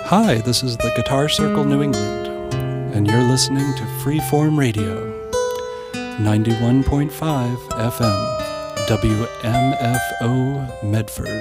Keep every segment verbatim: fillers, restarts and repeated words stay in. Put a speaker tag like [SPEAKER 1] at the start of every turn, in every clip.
[SPEAKER 1] Hi, this is the Guitar Circle New England, and you're listening to Freeform Radio, ninety-one point five F M, W M F O Medford.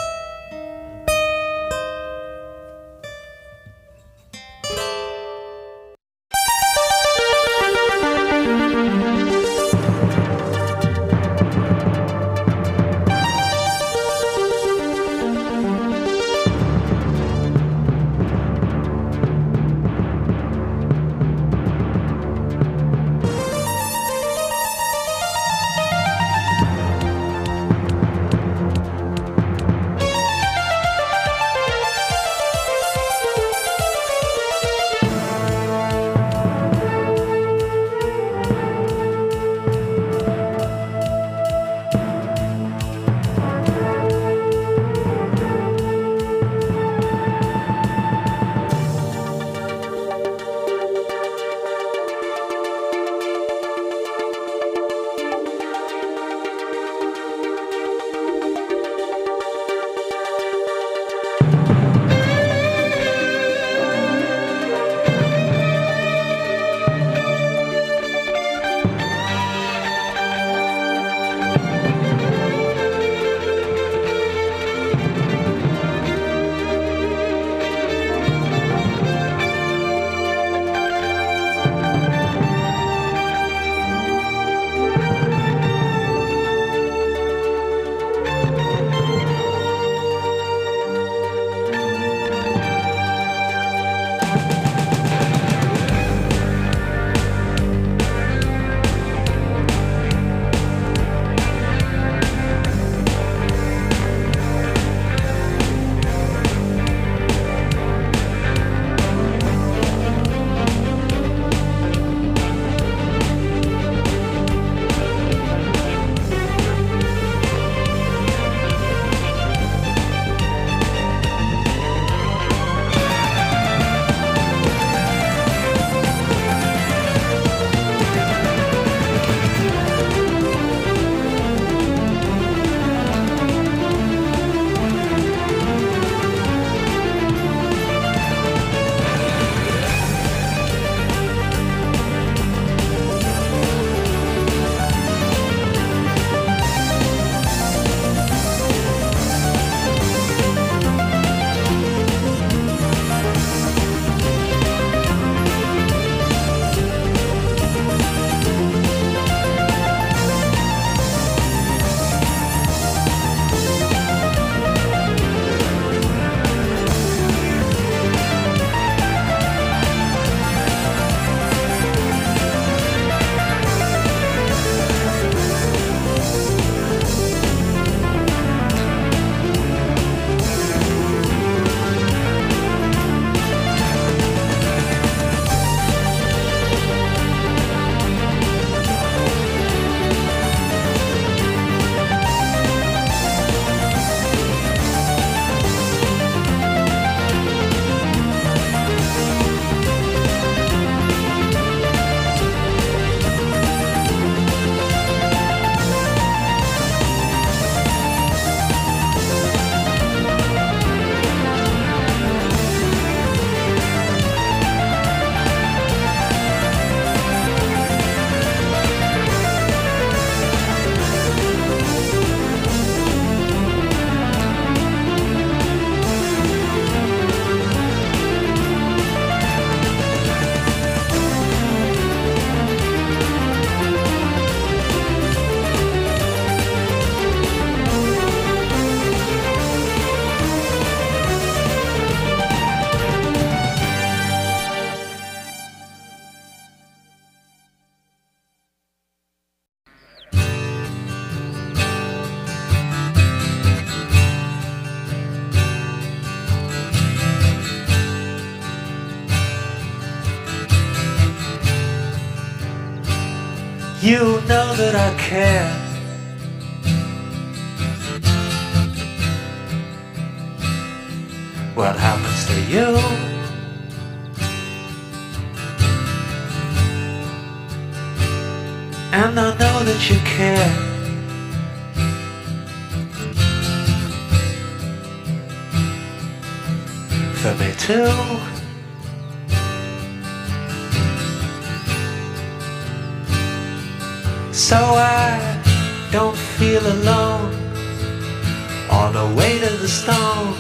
[SPEAKER 2] You know that I care. What happens to you? And I know that you care. for me too. So I don't feel alone on the way to the stone.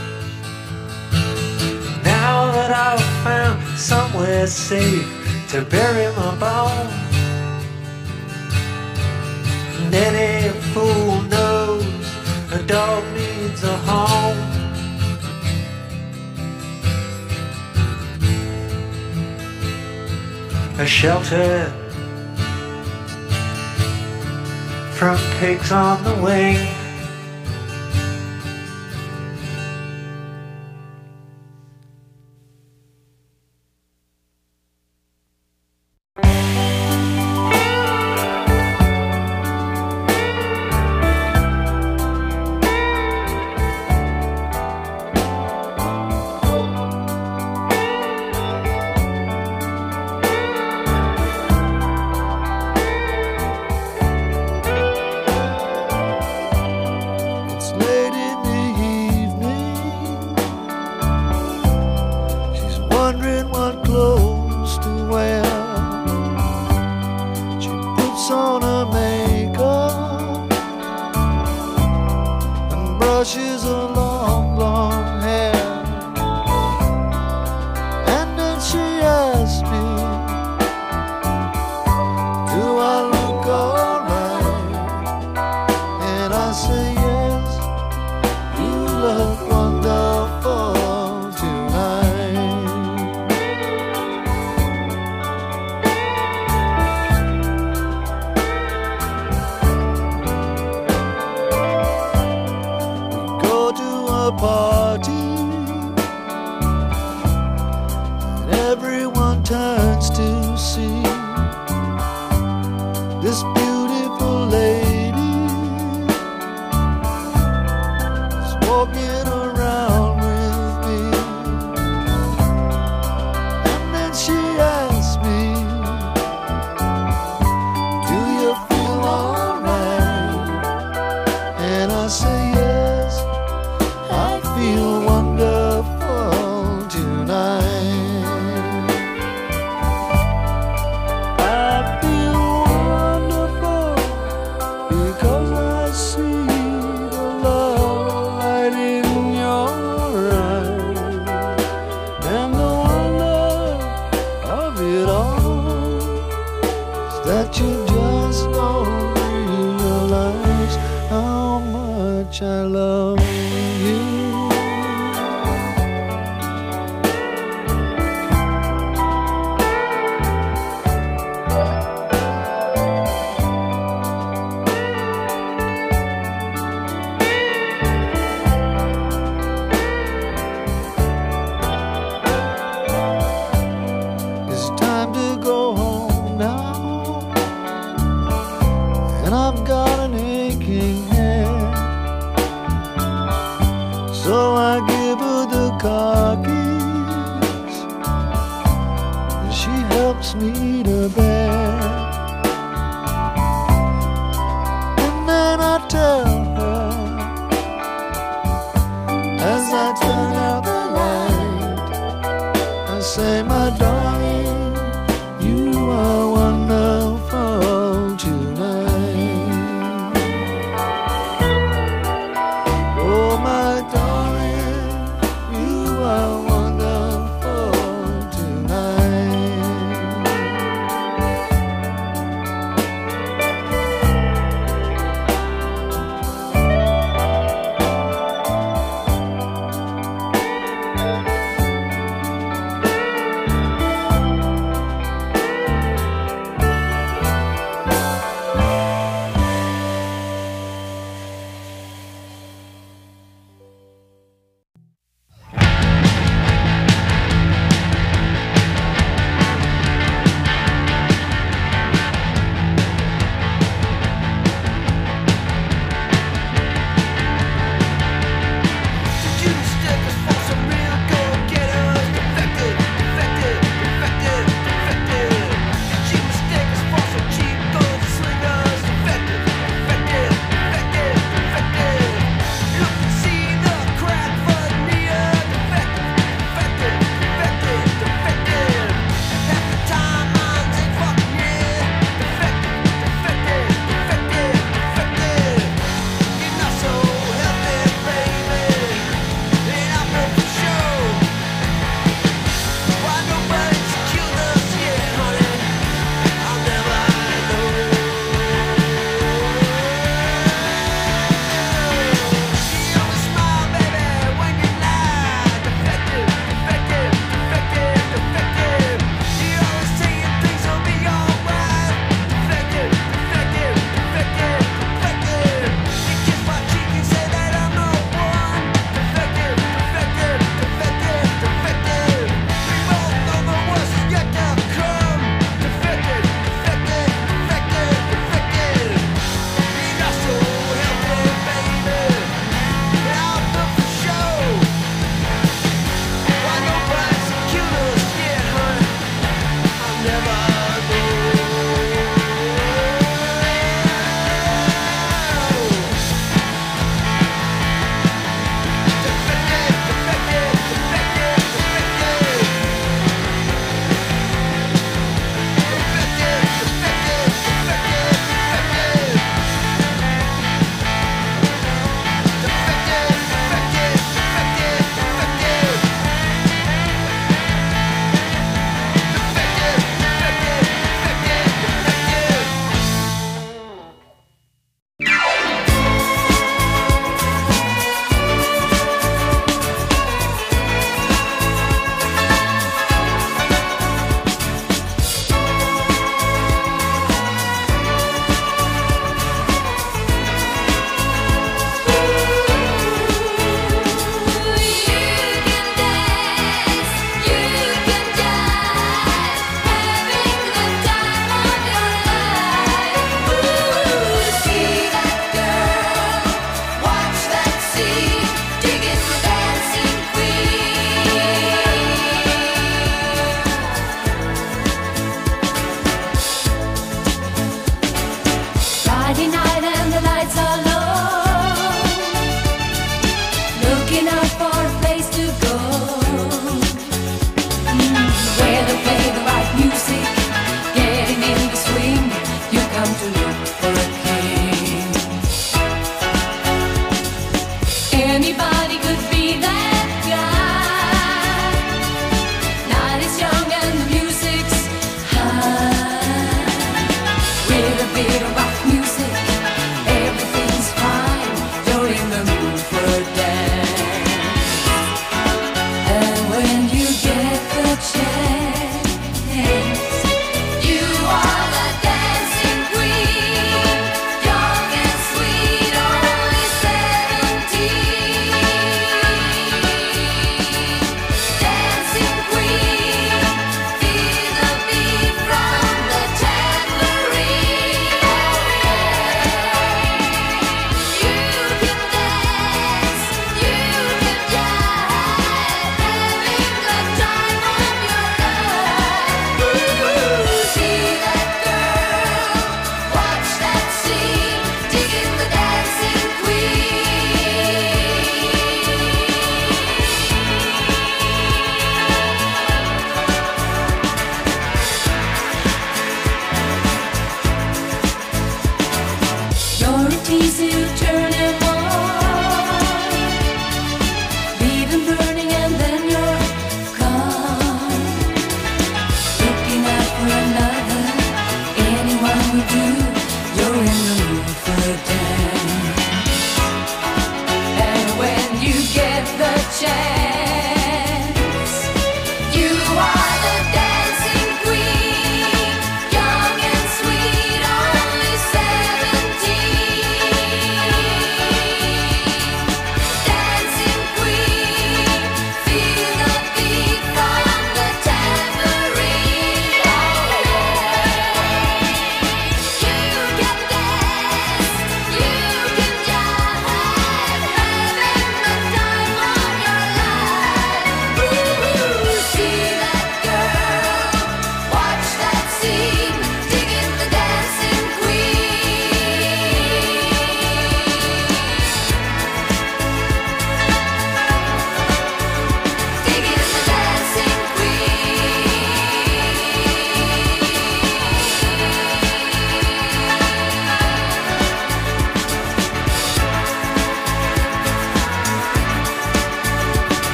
[SPEAKER 2] Now that I've found somewhere safe to bury my bones, and any fool knows a dog needs a home. A shelter from pigs on the wing.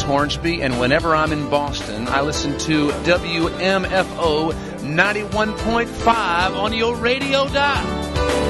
[SPEAKER 3] West Hornsby, and whenever I'm in Boston, I listen to W M F O ninety-one point five on your radio dial.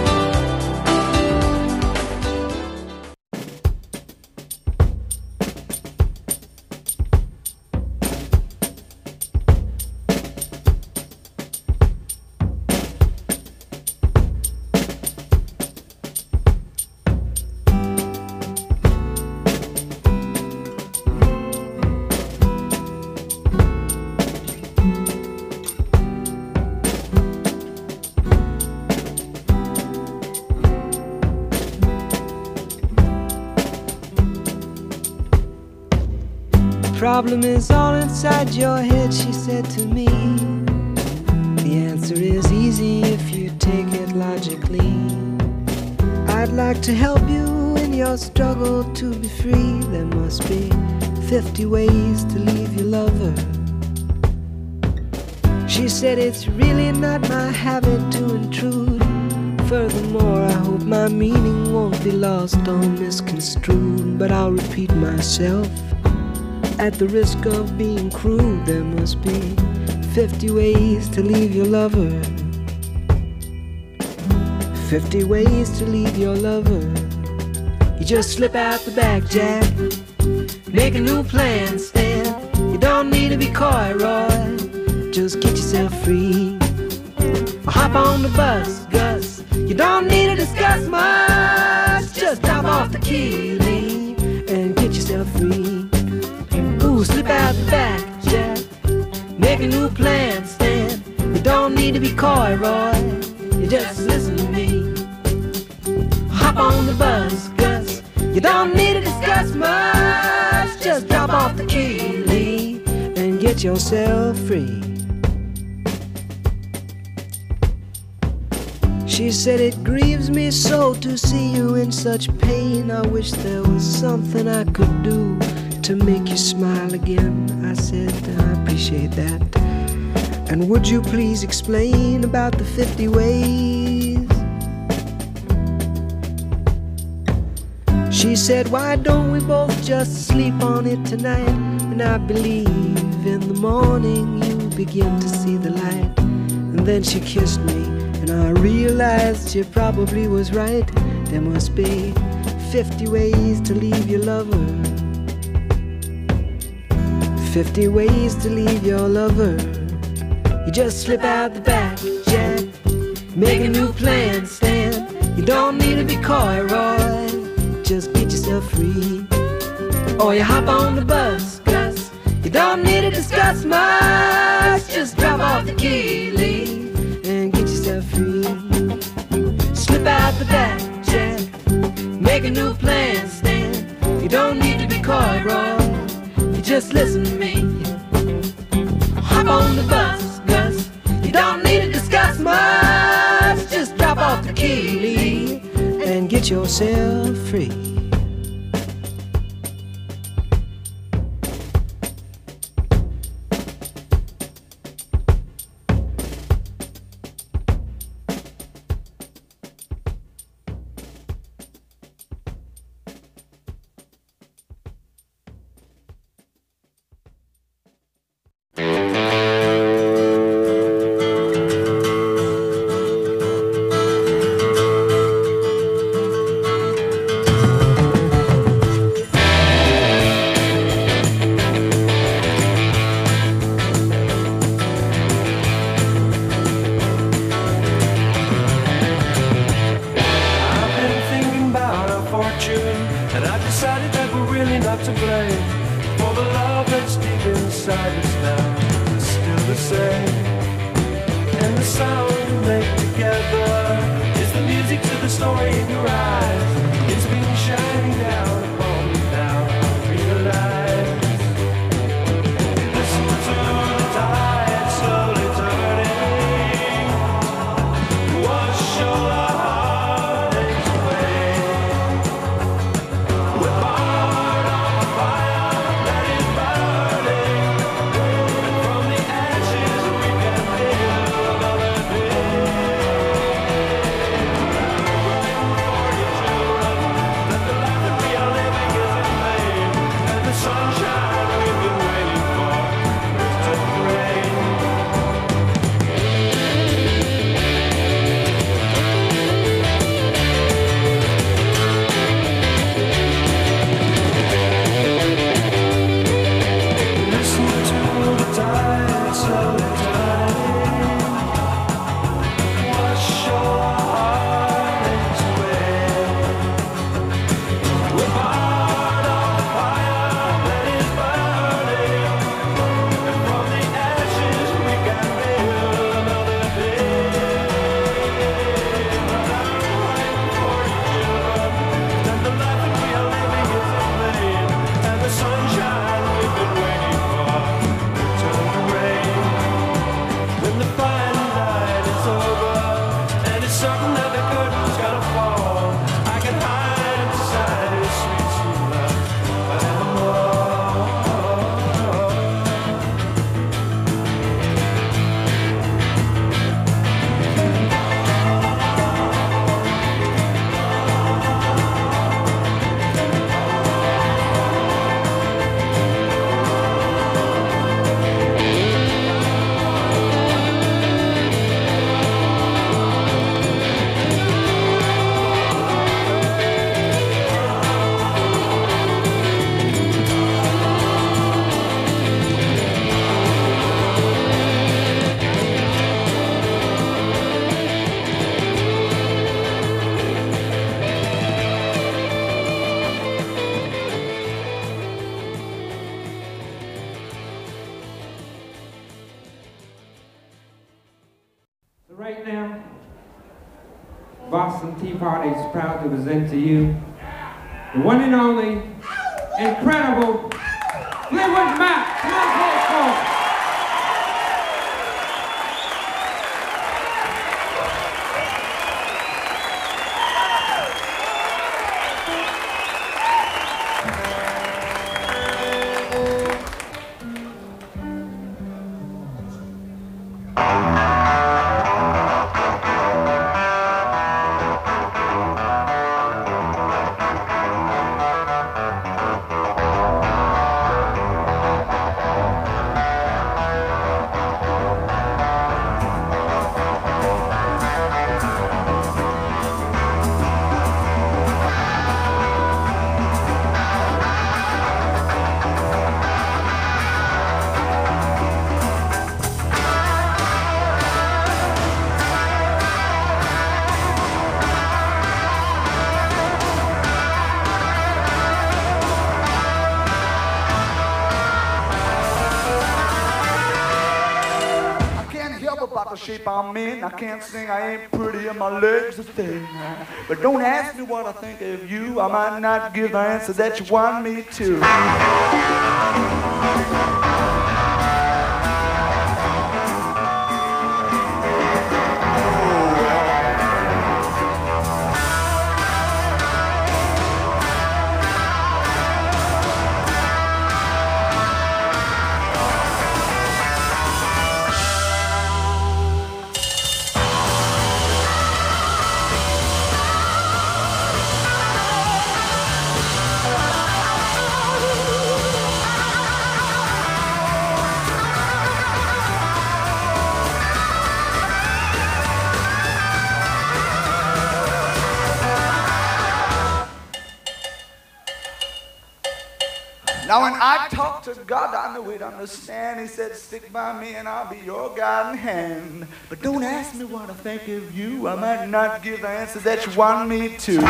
[SPEAKER 4] Problem is all inside your head, she said to me. The answer is easy if you take it logically. I'd like to help you in your struggle to be free. There must be fifty ways to leave your lover. She said it's really not my habit to intrude. Furthermore, I hope my meaning won't be lost or misconstrued. But I'll repeat myself at the risk of being crude. There must be fifty ways to leave your lover. Fifty ways to leave your lover. You just slip out the back, Jack. Make a new plan, Stan. You don't need to be coy, Roy. Just get yourself free. Or hop on the bus, Gus. You don't need to discuss much. Just drop off the key, Lee, and get yourself free. Slip out the back, Jack. Make a new plan, Stan. You don't need to be coy, Roy. You just listen to me. Hop on the bus, Gus. You don't need to discuss much. Just drop off the key, Lee, and get yourself free. She said it grieves me so to see you in such pain. I wish there was something I could do to make you smile again. I said, I appreciate that. And would you please explain about the fifty ways? She said, why don't we both just sleep on it tonight? And I believe in the morning you begin to see the light. And then she kissed me, and I realized she probably was right. There must be fifty ways to leave your lover. Fifty ways to leave your lover. You just slip out the back, Jack. Make a new plan, Stan. You don't need to be coy, Roy. Just get yourself free. Or you hop on the bus, Gus. You don't need to discuss much. Just drop off the key, Lee, and get yourself free. Slip out the back, Jack. Make a new plan, Stan. You don't need to be coy, Roy. Just listen to me. Hop on the bus, Gus. You don't need to discuss much. Just drop off the key, Lee, and get yourself free.
[SPEAKER 5] Right now, Boston Tea Party is proud to present to you the one and only, incredible Fleetwood Mac. Come on, folks.
[SPEAKER 6] Shape I'm in, I can't sing, I ain't pretty, and my legs are thin. But don't ask me what I think of you, I might not give the answer that you want me to. Now when I talked to God, I knew he'd understand. He said, stick by me and I'll be your guiding hand. But don't ask me what I think of you. I might not give the answer that you want me to.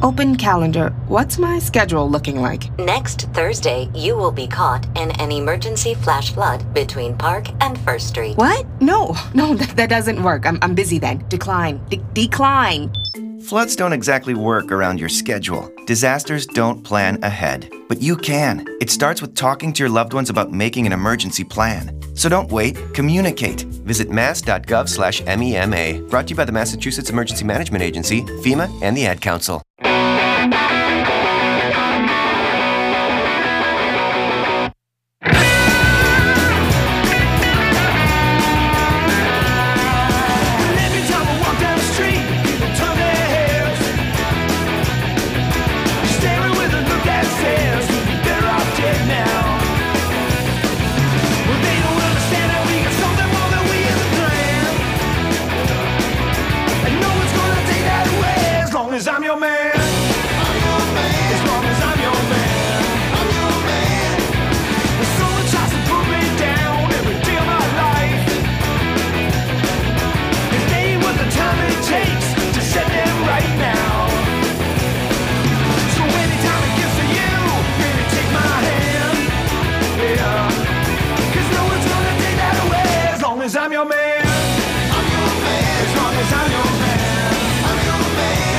[SPEAKER 7] Open calendar. What's my schedule looking like?
[SPEAKER 8] Next Thursday, you will be caught in an emergency flash flood between Park and First Street.
[SPEAKER 7] What? No, no, that, that doesn't work. I'm, I'm busy then. Decline. De- decline.
[SPEAKER 9] Floods don't exactly work around your schedule. Disasters don't plan ahead. But you can. It starts with talking to your loved ones about making an emergency plan. So don't wait, communicate. Visit mass.gov slash MEMA. Brought to you by the Massachusetts Emergency Management Agency, FEMA, and the Ad Council.
[SPEAKER 2] I'm your man. I'm your man. As long as I'm your man. I'm your man. When someone tries to put me down every day of my life, it ain't worth the time it takes to set them right now. So anytime it gets to you, baby, take my hand. Yeah. Cause no one's gonna take that away as long as I'm your man. I'm your man. As long as I'm your man. I'm your man.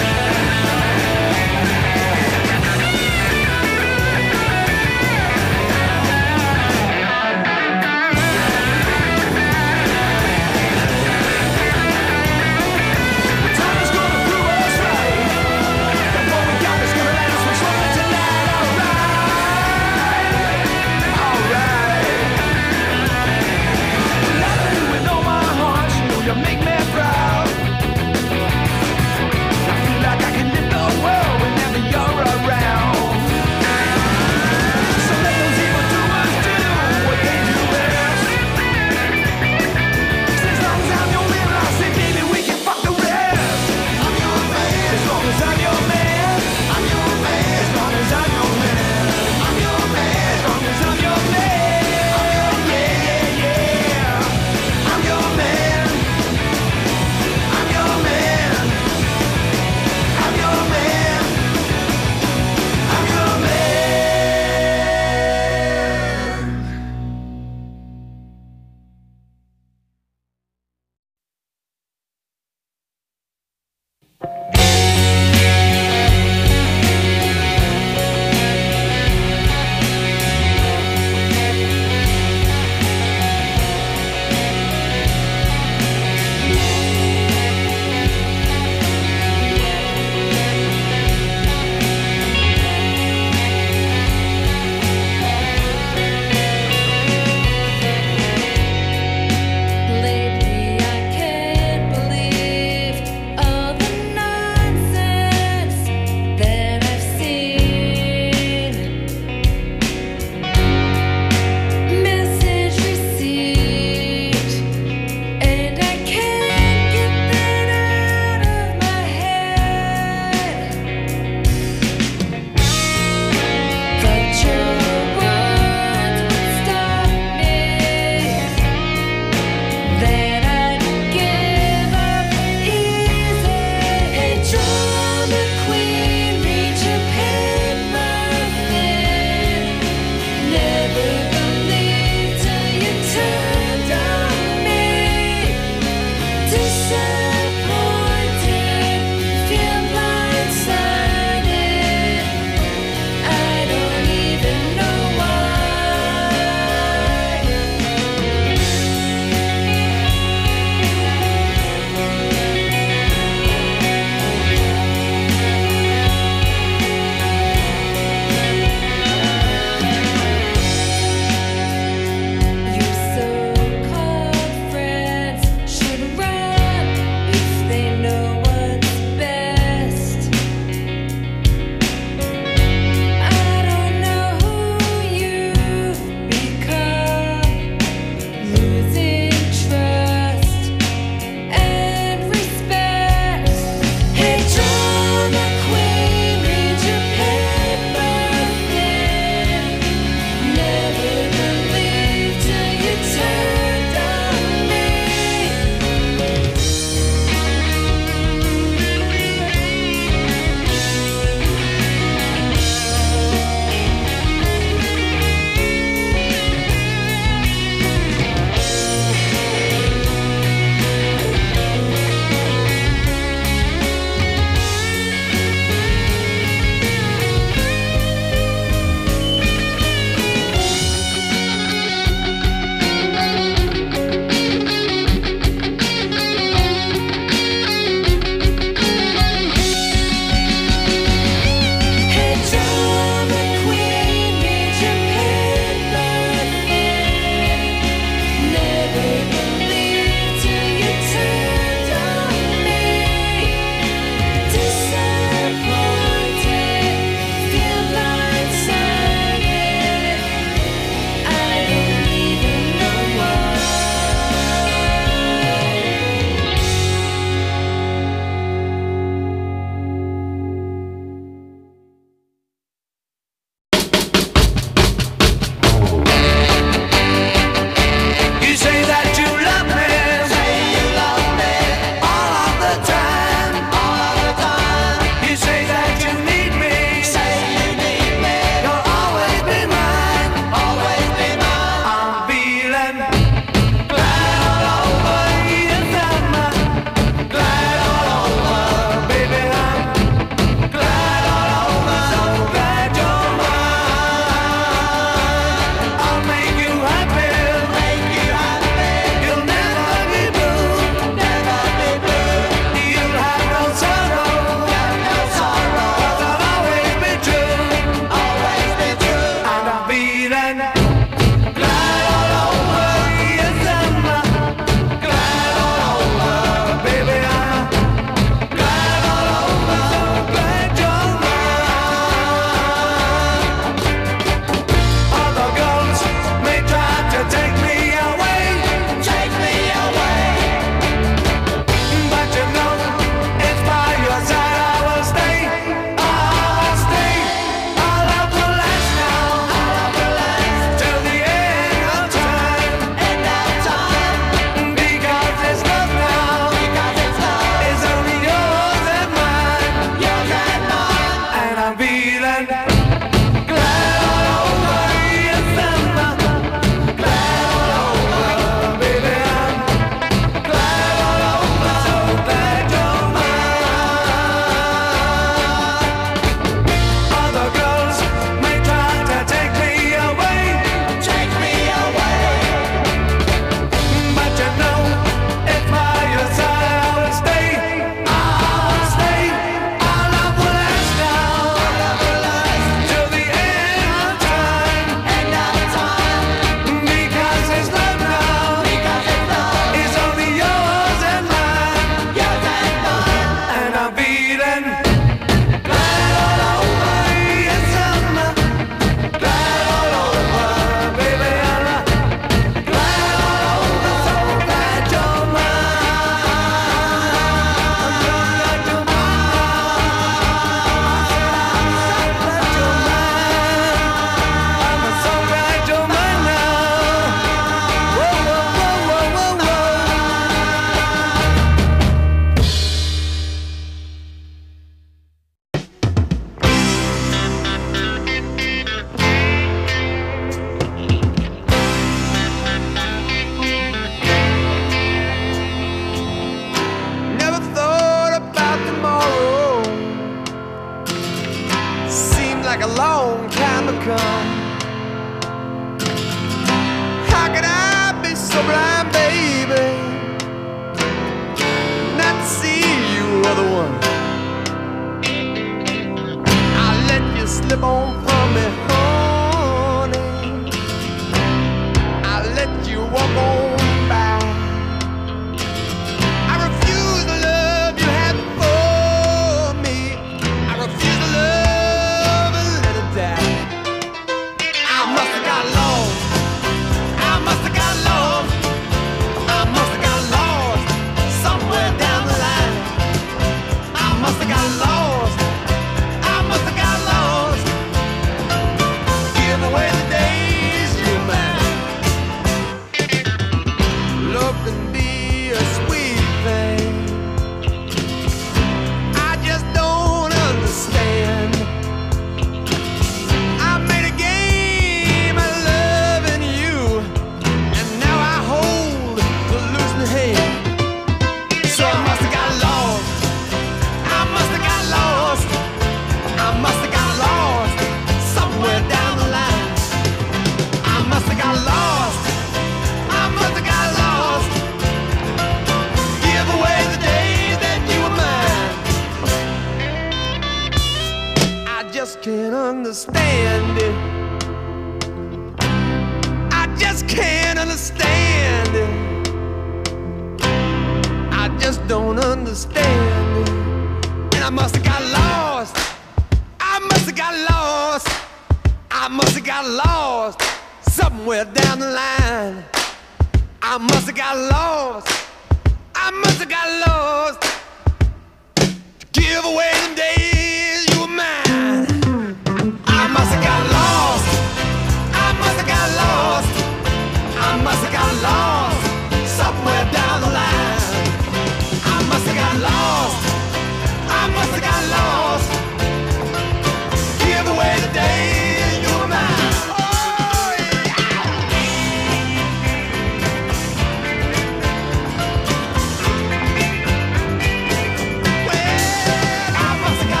[SPEAKER 2] Well, I must have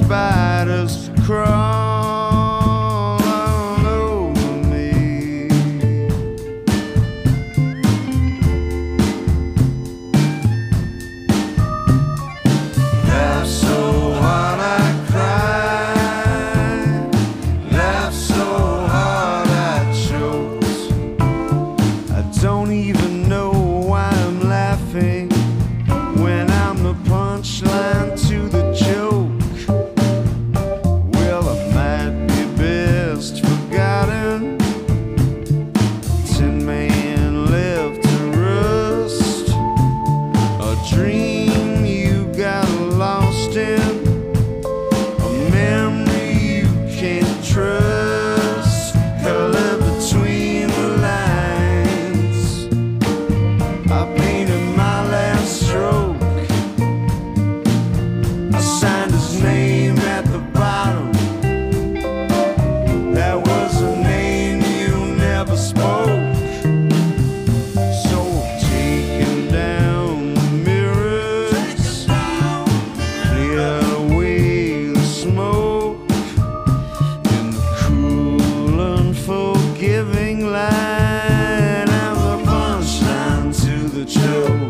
[SPEAKER 10] spiders crawl all over me. Laugh so hard I cry, laugh so hard I choke. I don't even know why I'm laughing when I'm the punchline to the joke. Well, I might be best forgotten. Tin man left to rust. A dream you got lost in. A memory you can't trust. Color between the lines. I painted my last stroke. I signed his name at the bottom. That was a name you never spoke. So I'm taking down the mirrors, cleared away the smoke, in the cool, unforgiving light. I'm the punchline to the joke.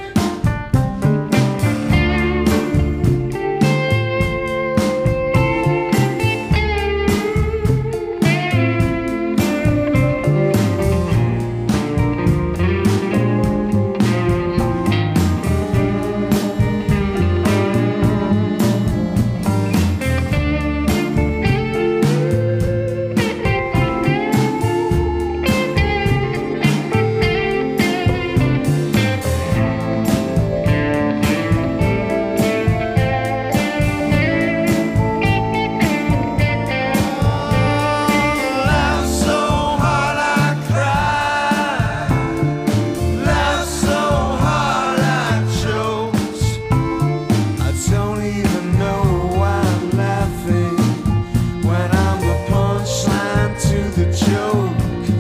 [SPEAKER 10] Laugh so hard I cry, laugh so hard I choke. I don't even know why I'm laughing when I'm the punchline to the joke.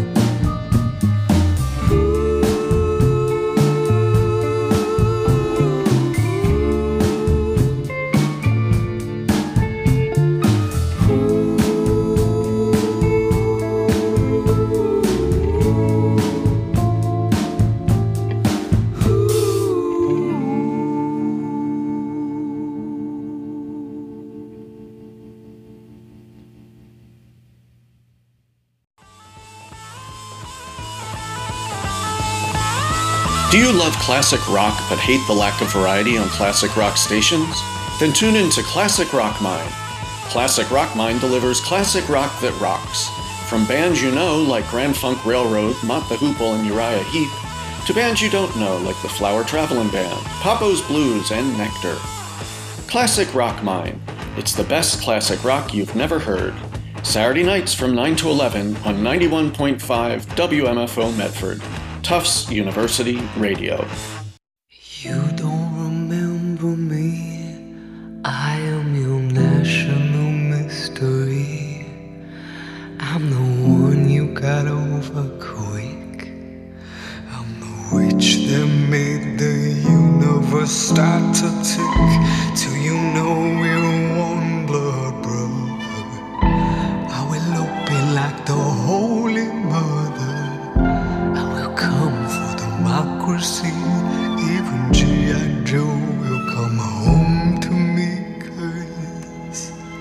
[SPEAKER 11] Do you love classic rock but hate the lack of variety on classic rock stations? Then tune in to Classic Rock Mine. Classic Rock Mine delivers classic rock that rocks. From bands you know like Grand Funk Railroad, Mott the Hoople, and Uriah Heep, to bands you don't know like the Flower Travelin' Band, Papo's Blues, and Nectar. Classic Rock Mine. It's the best classic rock you've never heard. Saturday nights from nine to eleven on ninety-one point five W M F O Medford. Tufts University Radio.
[SPEAKER 12] You don't remember me. I am your national mystery. I'm the one you got over quick. I'm the witch that made the universe start to tick. Till you know we're one blood brother. I will be like the Holy Mother. Come for democracy, even G I Joe will come home to me, 'cause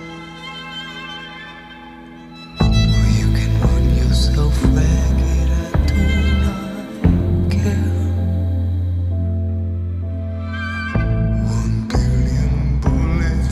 [SPEAKER 12] well, you can run yourself ragged, I do not care. One billion bullets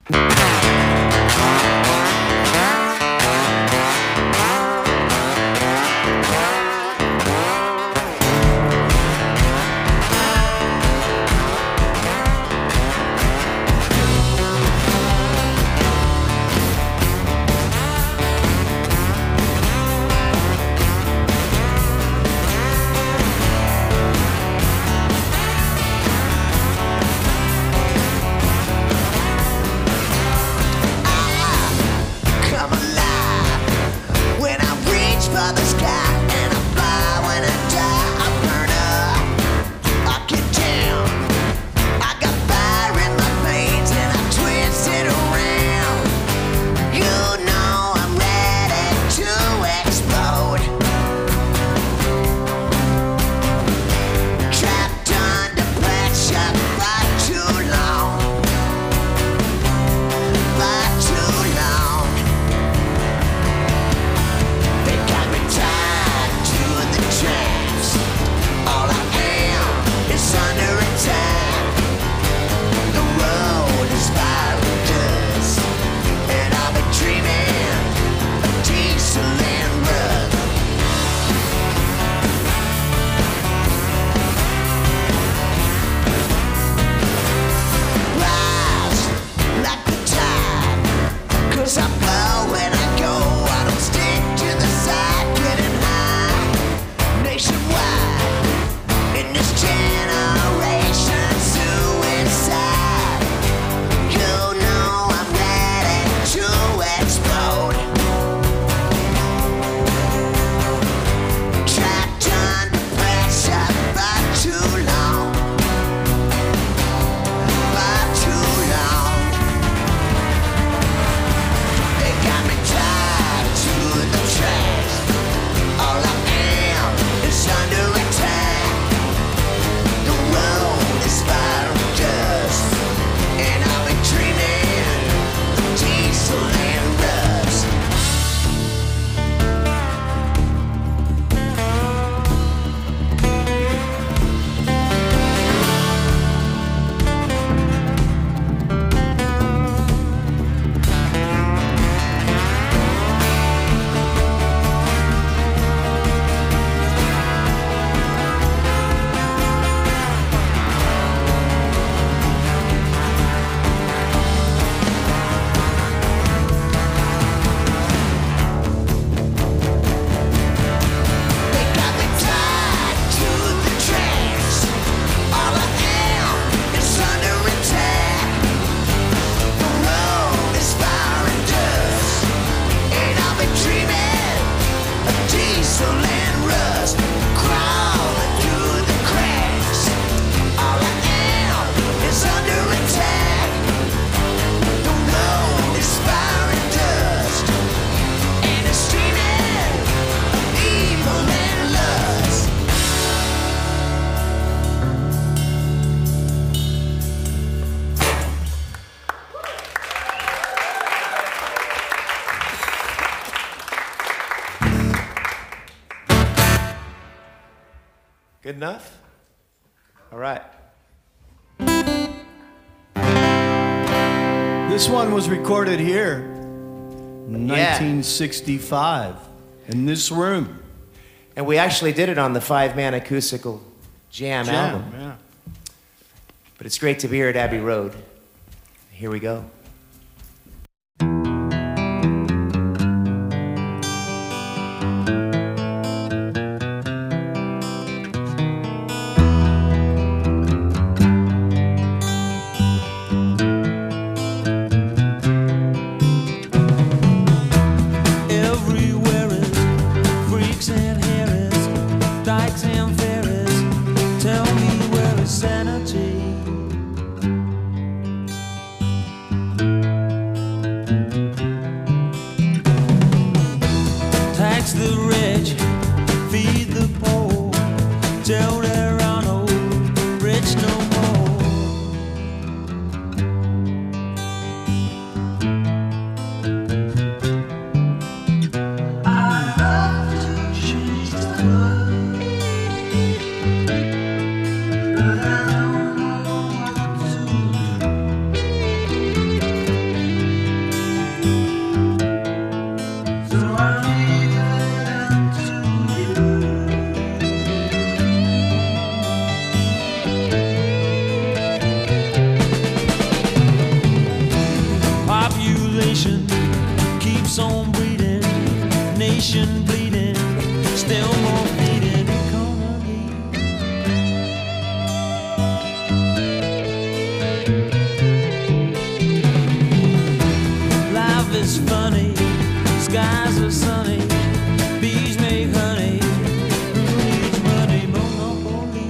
[SPEAKER 13] Good enough? All right.
[SPEAKER 14] This one was recorded here in nineteen sixty-five in this room.
[SPEAKER 13] And we actually did it on the five-man acoustical jam,
[SPEAKER 14] Jam,
[SPEAKER 13] album.
[SPEAKER 14] yeah.
[SPEAKER 13] But it's great to be here at Abbey Road. Here we go.
[SPEAKER 2] Sanity. nation bleeding, still more fleeting economy. Life is funny, skies are sunny, bees make honey. Who needs money? Monopoly.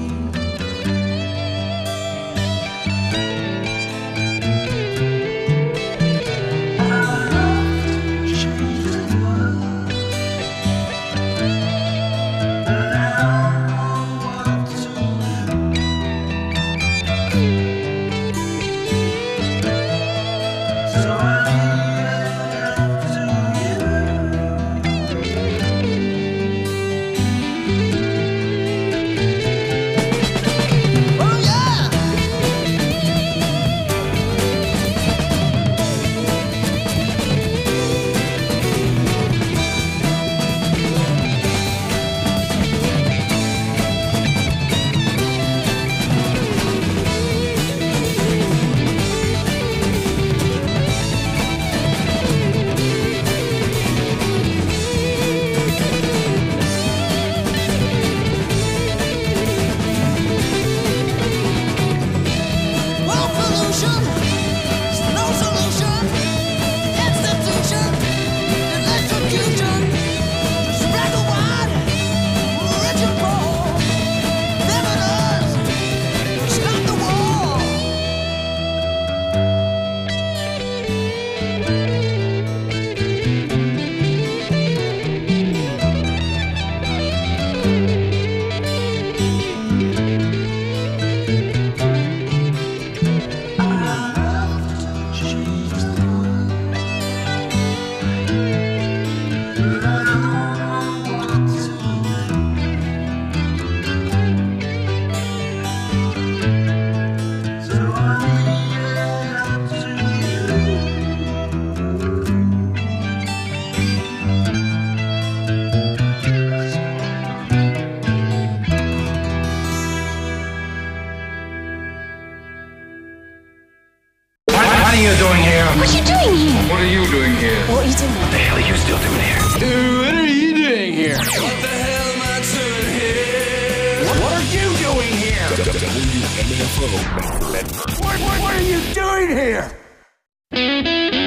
[SPEAKER 15] What are you doing here?
[SPEAKER 16] What are you doing here?
[SPEAKER 15] What are you doing here?
[SPEAKER 16] What are you doing?
[SPEAKER 15] What the hell are you still doing here?
[SPEAKER 2] Dude, what are you doing here?
[SPEAKER 15] What the hell am I doing here?
[SPEAKER 2] What are you doing here?
[SPEAKER 15] W M F O.
[SPEAKER 2] What, what, what are you doing here?